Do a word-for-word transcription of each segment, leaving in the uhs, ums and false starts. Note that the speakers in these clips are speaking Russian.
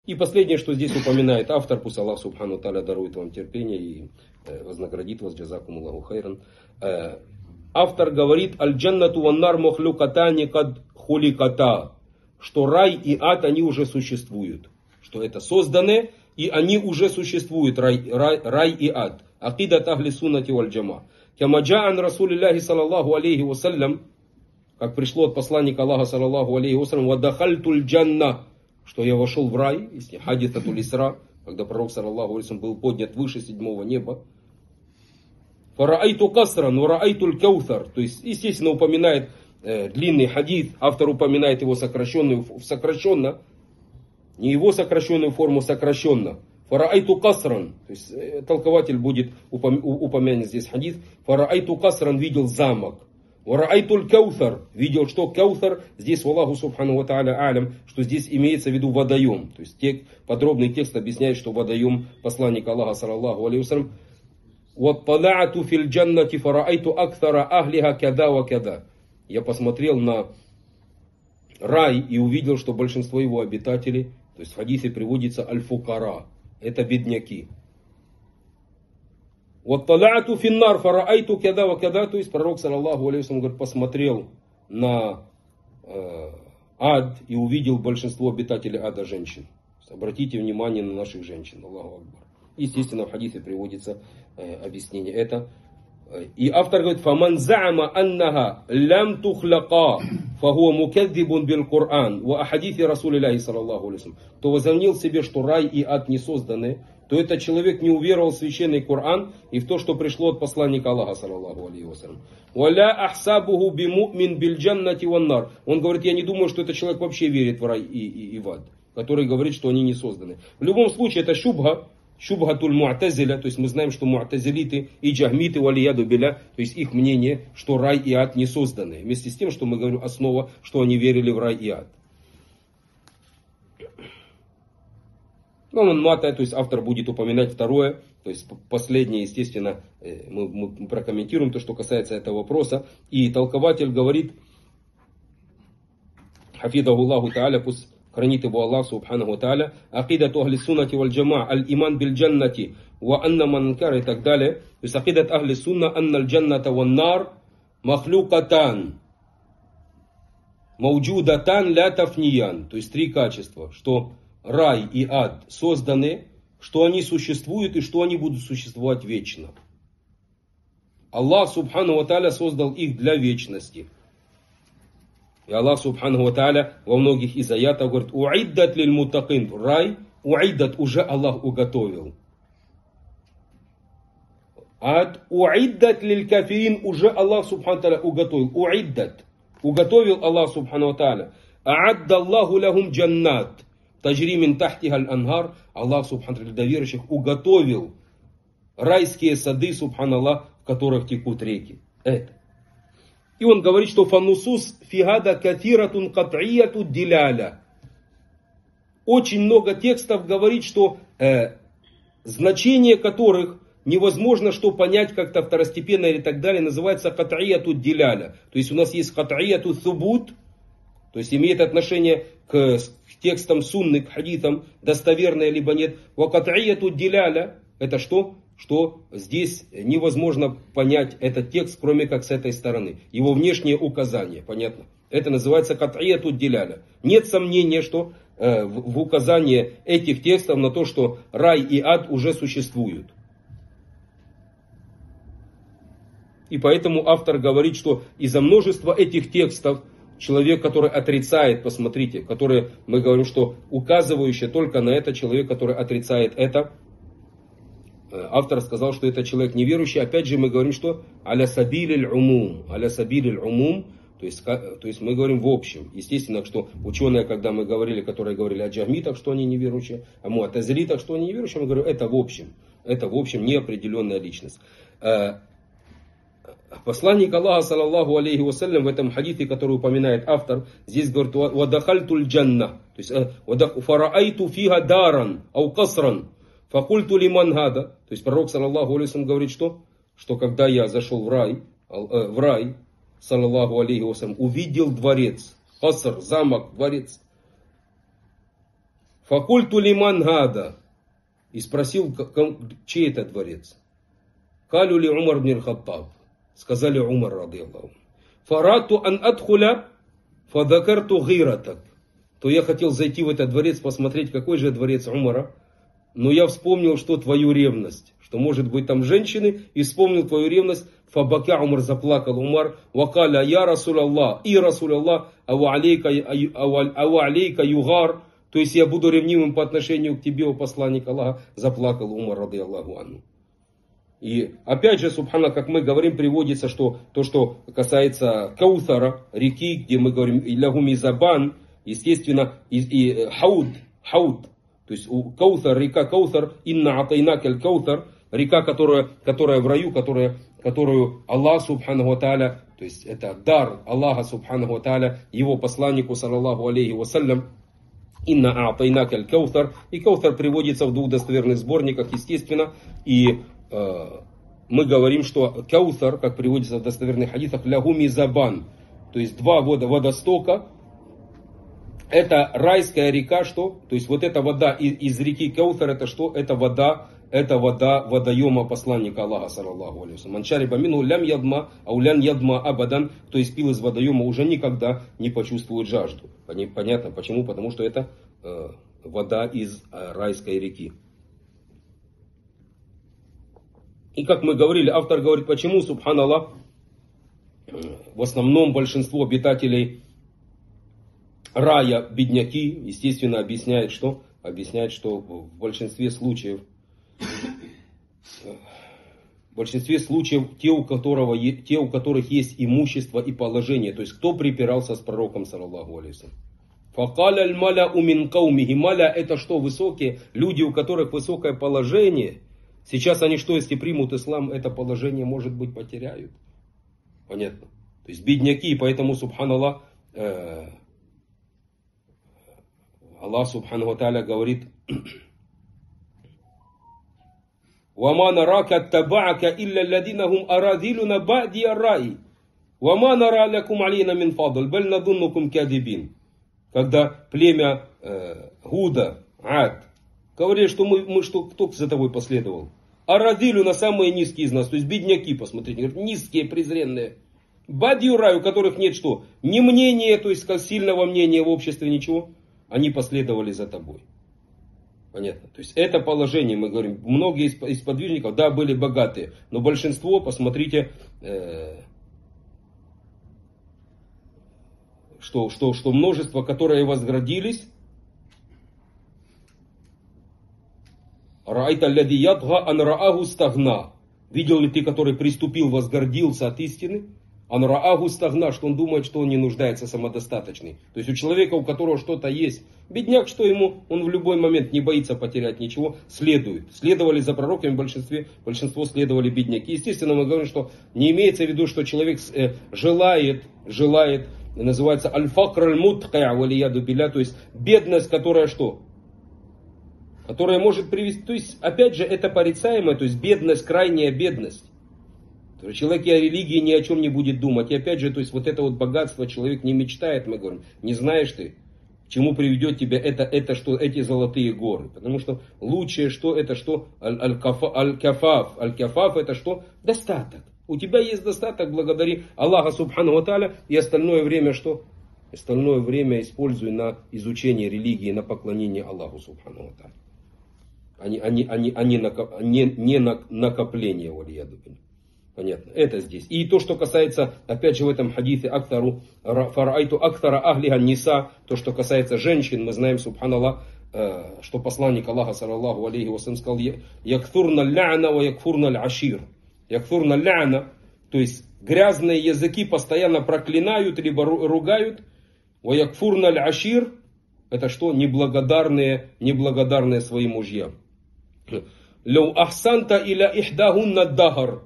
И последнее, что здесь упоминает автор, пусть Аллах Субхану Та'аля дарует вам терпение и э, вознаградит вас, джазакум Аллаху хайран. Э, автор говорит, аль-джаннату ван-нар мухлюкатани кад хуликата, что рай и ад, они уже существуют. Что это созданы, и они уже существуют, рай, рай, рай и ад. Акидат ахли суннати валь джама. Кама джа'ан Расулиллахи саллаллаху алейхи вассалям, как пришло от посланника Аллаха саллаллаху алейхи вассалям, вадахальтуль джанна, что я вошел в рай, если хадисатуль исра, когда пророк саллаллаху алейхи вассалям был поднят выше седьмого неба. Фараайту касран, вараайтуль каутар, то есть, естественно, упоминает э, длинный хадис, автор упоминает его сокращенную, сокращенно, не его сокращенную форму, сокращенно. Фараайту касран, то есть э, толкователь будет упом, упомянуть здесь хадис. Фараайту касран, видел замок. Вараайтуль каутар, видел что каутар, здесь Аллаху субхану ва та'аля алям, что здесь имеется в виду водоем. То есть тек, подробный текст объясняет, что водоем посланник Аллаха саллаллаху алейхи вассалям. Ваттала'ату фил джаннати фараайту акthара ахлиха када ва када. Я посмотрел на рай и увидел, что большинство его обитателей, то есть в хадисе приводится аль-фукара, это бедняки. Ваттала'ату финнар фараайту када ва када, то есть пророк саллаллаху алейхи вассалям говорит, посмотрел на э, ад и увидел большинство обитателей ада женщин. Обратите внимание на наших женщин. Аллаху акбар. Естественно, в хадисе приводится э, объяснение это. И автор говорит, فَمَنْ زَعَمَ أَنَّهَا لَمْ تُخْلَقَا فَهُوَ مُكَذِّبٌ بِالْقُرْآنِ وَأَحَدِيثِ رَسُولِ اللَّهِ саллаллаху алейхи вассалям. Кто возомнил себе, что рай и ад не созданы, то этот человек не уверовал в священный Коран и в то, что пришло от посланника Аллаха саллаллаху алейхи вассалям. وَلَا أَحْسَابُهُ بِمُؤْمِنْ بِالْجَنَّةِ وَالنَّارِ. Он говорит, я не думаю, что этот человек вообще верит в рай и, и, и в ад, который говорит, что они не созданы. В любом случае, это шубха. Шубхатуль му'тазиля, то есть мы знаем, что му'тазилиты и джахмиты валияду биля, то есть их мнение, что рай и ад не созданы. Вместе с тем, что мы говорим основа, что они верили в рай и ад. Ну, он мата, то есть автор будет упоминать второе, то есть последнее, естественно, мы, мы прокомментируем то, что касается этого вопроса. И толкователь говорит, хафидаху Аллаху та'аля, пусть хранит его Аллах субханаху та'аля, акидату ахли суннати валь джама, аль-иман биль джаннати, ва анна манкар и так далее. То есть акидат ахли сунна, анна аль-джанната ван нар, махлюкатан, мауджудатан ля тафниян. То есть три качества, что рай и ад созданы, что они существуют и что они будут существовать вечно. Аллах субханаху та'аля создал их для вечности. И Аллах субханаху ва та'аля во многих из аятах говорит, уиддат лиль муттакин, рай, уиддат уже Аллах уготовил. Ад уиддат лиль кафирин, уже Аллах субханаху ва та'аля уготовил. Уиддат, уготовил Аллах субханаху ва та'аля. Аадда Аллаху лахум джаннат, таджри мин тахтиха аль-анхар. Аллах субханаху ва та'аля для верующих уготовил райские сады, субханаллах, в которых текут реки. Это. И он говорит, что фанусус фигада катиратун кат'ияту диляля. Очень много текстов говорит, что э, значение которых невозможно что понять как-то второстепенно или так далее, называется кат'ияту диляля. То есть у нас есть кат'ияту субут, то есть имеет отношение к, к текстам сунны, к хадитам, достоверное либо нет. Ва кат'ияту диляля, это что? Что здесь невозможно понять этот текст, кроме как с этой стороны. Его внешнее указание, понятно? Это называется кат'ияту диляля. Нет сомнения, что э, в, в указании этих текстов на то, что рай и ад уже существуют. И поэтому автор говорит, что из-за множества этих текстов человек, который отрицает, посмотрите, которые мы говорим, что указывающие только на это, человек, который отрицает это, автор сказал, что это человек неверующий. Опять же мы говорим, что аля сабилиль умум. Аля сабилиль умум. То есть, то есть мы говорим в общем. Естественно, что ученые, когда мы говорили, которые говорили о джахмитах, что они неверующие, о муатазилитах, что они неверующие, мы говорим, это в общем. Это в общем неопределенная личность. Посланник Аллаха, саллаллаху алейхи вассалям, в этом хадисе, который упоминает автор, здесь говорит, вадахальтуль джанна. То есть, фараайту фига даран, ау касран. Факульту лиман гада, то есть пророк саллаллаху алейхи вассалям говорит, что? Что когда я зашел в рай, в рай, саллаллаху алейхи вассалям, увидел дворец, хаср, замок, дворец. Факульту лиман гада. И спросил, чей это дворец. Калю ли Умар бн Хаттаб. Сказали Умар, ради Аллаху. Фарату ан адхуля фадакарту гиратак. То я хотел зайти в этот дворец, посмотреть, какой же дворец Умара. Но я вспомнил, что твою ревность. Что может быть там женщины. И вспомнил твою ревность. Фабака Умар, заплакал Умар. Вакаля я Расул Аллах. И Расул Аллах. Ау алейка югар. То есть я буду ревнивым по отношению к тебе, о посланник Аллаха. Заплакал Умар, ради Аллаху анху. И опять же, субхана, как мы говорим, приводится, что то, что касается Каусара, реки, где мы говорим Лягуми Забан, естественно, и, и Хауд, Хауд, то есть у Каусар, река Каусар, инна атайнакаль Каусар, река, которая, которая в раю, которая, которую Аллах субханаху тааля, то есть это дар Аллаха субханаху тааля, его посланнику, саллаллаху алейхи вассалям, инна атайнакаль Каусар, и Каусар приводится в двух достоверных сборниках, естественно, и мы говорим, что Каусар, как приводится в достоверных хадисах, лягуми забан, то есть два вода, водостока, это райская река, что? То есть вот эта вода из, из реки Каусар, это что? Это вода, это вода водоема посланника Аллаха, саллаллаху алейхи вассалям. Манчариба минху лям ядма, аулян ядма абадан, то есть пил из водоема, уже никогда не почувствует жажду. Понятно почему? Потому что это э, вода из э, райской реки. И как мы говорили, автор говорит, почему, субханаллах, в основном большинство обитателей рая бедняки, естественно, объясняет, что? Объясняет, что в большинстве случаев, в большинстве случаев те, у которого, те, у которых есть имущество и положение, то есть кто припирался с пророком, саллаллаху алейхи вассалям. Факаля аль-маля умин каумихи. Маля это что? Высокие люди, у которых высокое положение. Сейчас они что, если примут ислам, это положение, может быть, потеряют? Понятно. То есть бедняки, поэтому, субханаллах, э, Аллах, субханаху тааля, говорит, «Вама нарака табаака илля ладина хум арадилуна ба'ди арраи, вама нара лякум алина мин фадл, баль надуннукум кадибин». Когда племя э, Гуда, Ад, говорили, что мы, мы что, кто за тобой последовал? А родили на самые низкие из нас, то есть бедняки, посмотрите, говорят, низкие, презренные. Бадьюрай, у которых нет что? Ни мнения, то есть как сильного мнения в обществе, ничего. Они последовали за тобой. Понятно. То есть это положение, мы говорим, многие из, из подвижников, да, были богатые, но большинство, посмотрите, э, что, что, что множество, которые возгордились, Раайта лади ядга анраагу стагна. Видел ли ты, который приступил, возгордился от истины? Анраагу стагна, что он думает, что он не нуждается, самодостаточный. То есть у человека, у которого что-то есть, бедняк, что ему, он в любой момент не боится потерять ничего, следует. Следовали за пророками в большинстве, большинство следовали бедняки. Естественно, мы говорим, что не имеется в виду, что человек э, желает, желает, называется аль-факр аль-мутхая валияду билля, то есть бедность, которая что? Которая может привести, то есть, опять же, это порицаемое, то есть бедность, крайняя бедность. То есть человек и о религии ни о чем не будет думать. И опять же, то есть вот это вот богатство человек не мечтает, мы говорим, не знаешь ты, к чему приведет тебя это, это что, эти золотые горы. Потому что лучшее что, это что, аль-кафаф, аль-кафаф это что, достаток. У тебя есть достаток, благодари Аллаха субхану тааля, и остальное время что? Остальное время используй на изучение религии, на поклонение Аллаху субхану тааля. Они, они, они, они накоп, не, не накопление, понятно, это здесь. И то, что касается, опять же в этом хадисе, актару, фараайту актара ахлиха ниса, то, что касается женщин, мы знаем, субханаллах, что посланник Аллаха, саллаллаху алейхи вассалям, сказал, якфурна ля'на ва якфурна аль-ашир. Якфурна ля'на, то есть грязные языки постоянно проклинают, либо ругают, ва якфурна аль-ашир, это что? Неблагодарные, неблагодарные своим мужьям. Лау ахсанта иля ихдахунна дахар.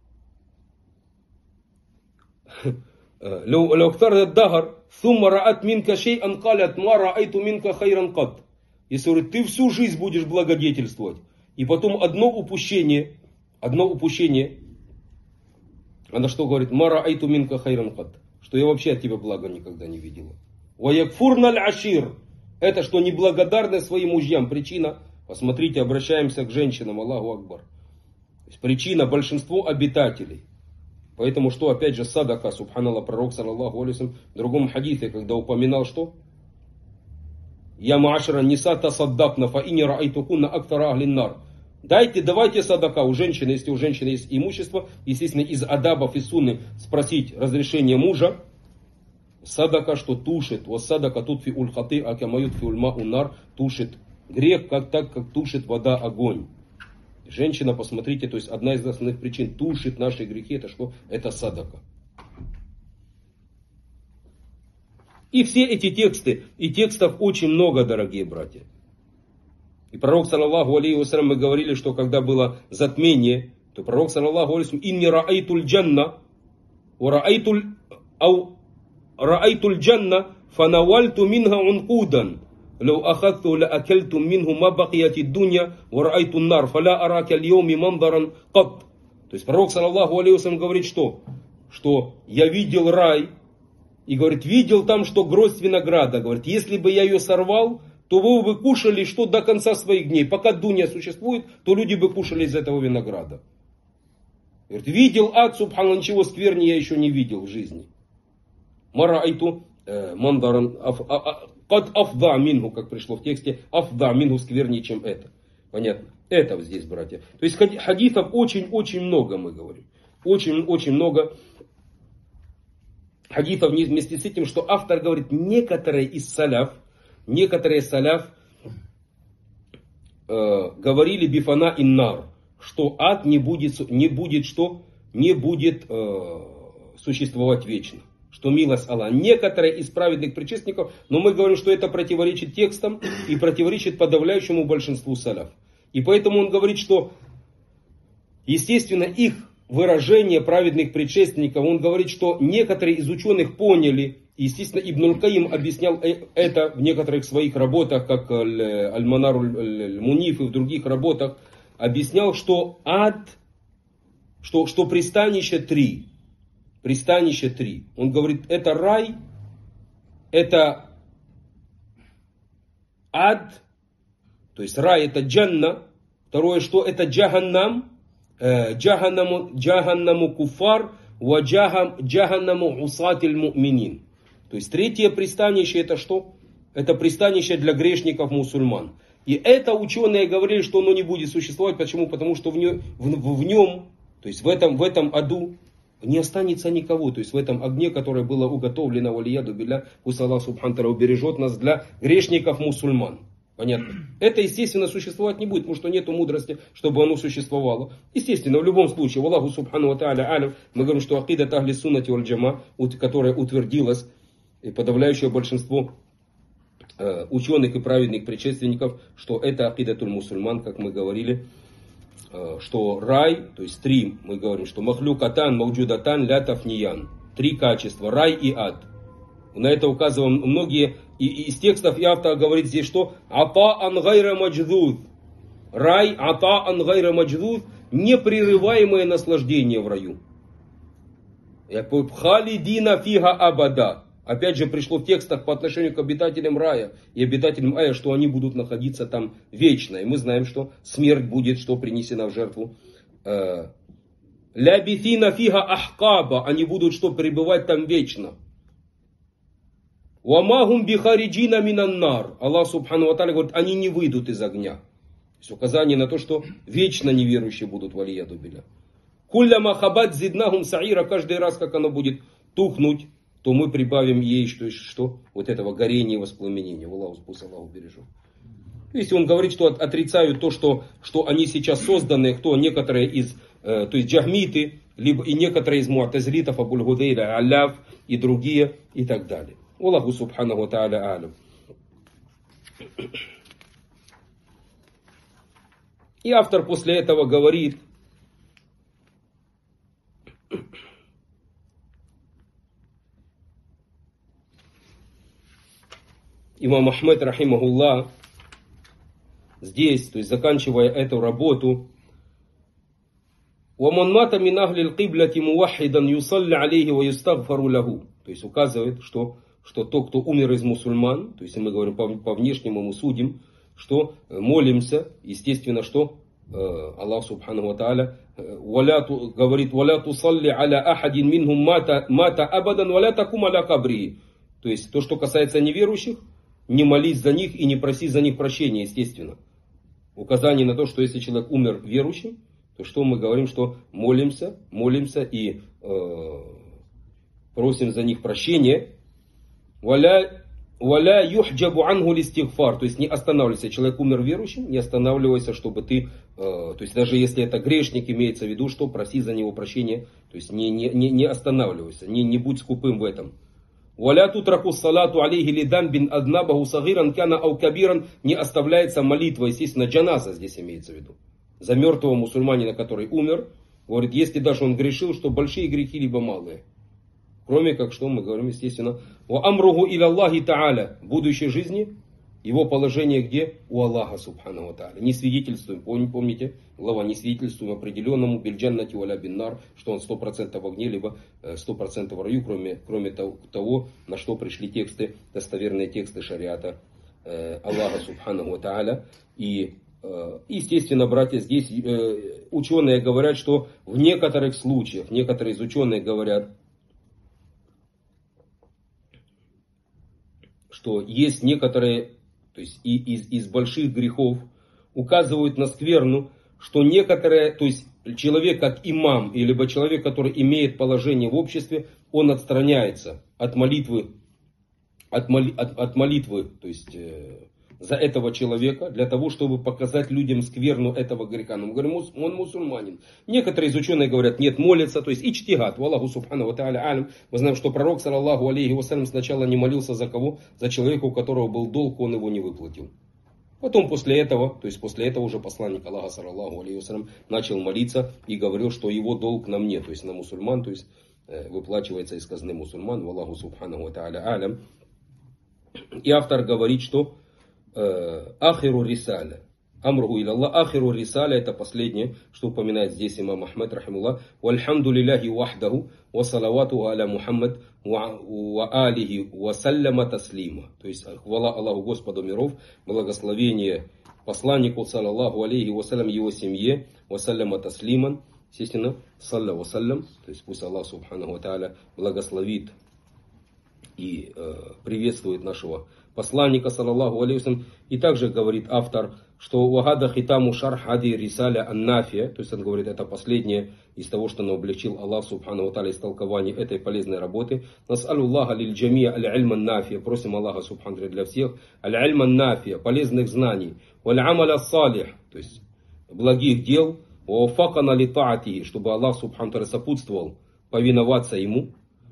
Лау ахтарда дахар. Сумма раат минка шей'ан калят ма раайту минка хайран кад. Если говорит, ты всю жизнь будешь благодетельствовать. И потом одно упущение. Одно упущение. Она что говорит? Ма раайту минка хайран кад. Что я вообще от тебя блага никогда не видела. Ва якфурна аль-ашир. Это что, неблагодарны своим мужьям? Причина, посмотрите, обращаемся к женщинам, Аллаху Акбар. То есть причина, большинство обитателей. Поэтому что, опять же, садака, субханаллах, пророк, саллаллаху алейхи в другом хадисе, когда упоминал что? Я маашара ниса тасаддакна фа ини раайтукунна актара ахлин нар. Дайте, давайте садака у женщины, если у женщины есть имущество, естественно, из адабов и сунны спросить разрешение мужа. Садака, что тушит, вот садака тут фи ульхаты, акямают фи ульма унар, тушит грех, как так, как тушит вода огонь. Женщина, посмотрите, то есть одна из основных причин тушит наши грехи, это что? Это садака. И все эти тексты, и текстов очень много, дорогие братья. И пророк, саллаллаху алейхи вассалям, мы говорили, что когда было затмение, то пророк, саллаллаху алейхи вассалям, «Инни раайтуль джанна, ва раайтуль, ау, раайтуль джанна, фанавальту минха ункудан, лау ахатту ла акельту минху ма бакияти дунья, ва раайту нар, фаля арака льоми мандаран кат». То есть пророк, саллаллаху алейхи вассалям, говорит, что? Что я видел рай, и говорит, видел там, что гроздь винограда, говорит, если бы я ее сорвал, то вы бы кушали что до конца своих дней. Пока дунья существует, то люди бы кушали из этого винограда. Говорит, видел ад, субханаллах, ничего сквернее я еще не видел в жизни. Мараайту мандаран кад афда минху, как пришло в тексте, афда минху сквернее, чем это. Понятно? Это здесь, братья. То есть хадисов очень-очень много, мы говорим. Очень-очень много хадисов вместе с этим, что автор говорит, некоторые из саляф, некоторые саляф э, говорили бифана иннар, что ад не будет, не будет что? Не будет э, существовать вечно. Что милость Аллаха. Некоторые из праведных предшественников, но мы говорим, что это противоречит текстам и противоречит подавляющему большинству саляф. И поэтому он говорит, что естественно их выражение праведных предшественников, он говорит, что некоторые из ученых поняли, естественно, Ибн аль-Каим объяснял это в некоторых своих работах, как Аль-Манар аль-Муниф и в других работах, объяснял, что ад, что, что пристанище три, пристанище три. Он говорит, это рай, это ад, то есть рай это джанна, второе, что это джаханнам, джаханнаму, джаханнаму куфар, ва джаханнаму усатиль му'минин. То есть третье пристанище это что? Это пристанище для грешников мусульман. И это ученые говорили, что оно не будет существовать. Почему? Потому что в нем, в, в нем то есть в этом, в этом аду не останется никого. То есть в этом огне, которое было уготовлено, валияду билля, пусть Аллах субхану тааля убережет нас для грешников мусульман. Понятно? Это, естественно, существовать не будет, потому что нету мудрости, чтобы оно существовало. Естественно, в любом случае, в Аллаху субхану тааля алям, мы говорим, что акида ахли суннати валь джама, которая утвердилась, и подавляющее большинство э, ученых и праведных предшественников, что это акидатуль мусульман, как мы говорили, э, что рай, то есть три, мы говорим, что махлюкатан, мауджудатан, ля тафниян. Три качества, рай и ад. На это указываем многие, и, и из текстов и автор говорит здесь, что ата ан гайра мадждуд. Рай, ата ан гайра мадждуд, непрерываемое наслаждение в раю. Халидина фига абада. Опять же пришло в текстах по отношению к обитателям рая и обитателям ая, что они будут находиться там вечно. И мы знаем, что смерть будет, что принесена в жертву. Лябифина фига ахкаба. Они будут что, пребывать там вечно. Вамахум бихариджина минаннар. Аллах субхану ва тааля говорит, они не выйдут из огня. То есть указание на то, что вечно неверующие будут валияду билля. Кулляма хабат зиднахум саира. Каждый раз, как оно будет тухнуть, то мы прибавим ей что, что? Вот этого горения и воспламенения. Аллаху, пусть Аллах убережет. Если он говорит, что отрицают то, что, что они сейчас созданы, кто некоторые из, э, то есть джахмиты, либо и некоторые из муатазилитов, Абуль-Гудейля, Аляв и другие и так далее. Аллаху субханаху ва тааля алям. И автор после этого говорит, имам Ахмед, рахимахуллах, здесь, то есть заканчивая эту работу, وَمَنْ مَاتَ مِنْ أَهْلِ الْقِبْلَةِ مُوَحِّدًا يُصَلِّ عَلَيْهِ وَيُسْتَغْفَرُ لَهُ. То есть указывает, что что тот, кто умер из мусульман, то есть мы говорим по, по внешнему мы судим, что молимся, естественно, что Аллах Субхану Ва Тааля говорит: «Валя тусалли аля ахадин минхум мата, мата абадан валя такум аля кабри». То есть то, что касается неверующих, не молись за них и не проси за них прощения, естественно. Указание на то, что если человек умер верующим, то что мы говорим, что молимся, молимся и э, просим за них прощения. Валя Валя юхджабу ангу листигфар, то есть не останавливайся, человек умер верующим, не останавливайся, чтобы ты, э, то есть даже если это грешник, имеется в виду, что проси за него прощения, то есть не, не, не, не останавливайся, не, не будь скупым в этом. Валя тутраку салату алейхи лидан бин аднабаху сагиран кяна ау кабиран, не оставляется молитва, естественно, джаназа здесь имеется в виду, за мертвого мусульманина, который умер, говорит, если даже он грешил, что большие грехи, либо малые. Кроме как, что мы говорим, естественно, «Ва амругу иля Аллахи та'аля», в будущей жизни, его положение где? У Аллаха Субхану Ва Тааля. Не свидетельствуем, помните, глава, не свидетельствуем определенному бильджаннати валя биннар, что он сто процентов в огне, либо сто процентов в раю, кроме, кроме того, на что пришли тексты, достоверные тексты шариата э, Аллаха Субхану Ва Тааля. И естественно, братья, здесь э, ученые говорят, что в некоторых случаях, некоторые из ученых говорят, что есть некоторые, то есть и из, из больших грехов указывают на скверну, что некоторые, то есть человек как имам, либо человек, который имеет положение в обществе, он отстраняется от молитвы, от, моли, от, от молитвы, то есть э, за этого человека, для того, чтобы показать людям скверну этого греха. Но мы говорим, он мусульманин. Некоторые из ученых говорят, нет, молится, то есть ичтигат, Аллаху Субхану Ва Тааля алям. Мы знаем, что пророк, саллаллаху алейхи вассалям, сначала не молился за кого? За человека, у которого был долг, он его не выплатил. Потом после этого, то есть после этого уже посланник Аллаха, саллаллаху алейхи вассалям, начал молиться и говорил, что его долг на мне, то есть на мусульман, то есть выплачивается из казны мусульман, Аллаху Субхану Ва Тааля алям. И автор говорит, что Ахиру рисаля. Амруху иля Аллах. Ахиру рисаля, это последнее, что упоминает здесь имам Ахмад, рахимуллах. Вальхамду лилляхи вахдаху, ва салавату аля Мухаммад, ва алихи, ва салляма таслима. То есть, хвала Аллаху Господу миров, благословение посланнику, саллаллаху алейхи вассалям, его семье, ва салляма таслиман. Естественно, салля ва саллям, то есть пусть Аллах Субхану Ва Тааля благословит и э, приветствует нашего посланника, саллаллаху алейхи вассалям. И также говорит автор, что вагада хитаму шарх хади рисаля аннафия, то есть он говорит, это последнее из того, что он облегчил Аллах Субхану Ва Тааля истолкование этой полезной работы. Нас'алюллаха лиль джамия аль-ильма нафия, просим Аллаха Субхану для всех, аль-ильма нафия, полезных знаний, валь амаля салих, то есть благих дел, ва факана ли таатихи, чтобы Аллах Субхану Ва Тааля сопутствовал повиноваться ему.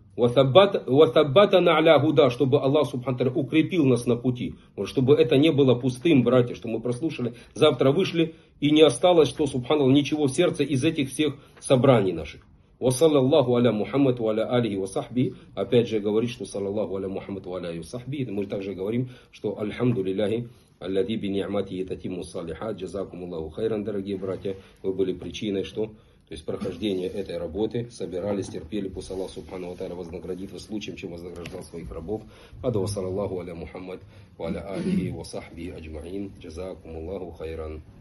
Ватаббатана аля гуда, чтобы Аллах Субхану Ва Тааля укрепил нас на пути. Вот, чтобы это не было пустым, братья, что мы прослушали, завтра вышли и не осталось, что Субхану Ва, ничего в сердце из этих всех собраний наших. Ва саллаллаху аля Мухаммад ва аля алихи ва сахби. Опять же говорит, что саллаллаху аля Мухаммад ва аля алихи ва сахби. Мы также говорим, что альхамду лилляхи аллади би ни'матихи татимму салихат. Джазакумуллаху хайран, дорогие братья. Вы были причиной, что то есть прохождение этой работы, собирались, терпели, пусть Аллах Субхану Ва Тааля вознаградит вас лучшим, чем вознаграждал своих рабов. Ада саллаллаху аля Мухаммад ва аля алихи ва сахби аджмаин. Джазакумуллаху хайран.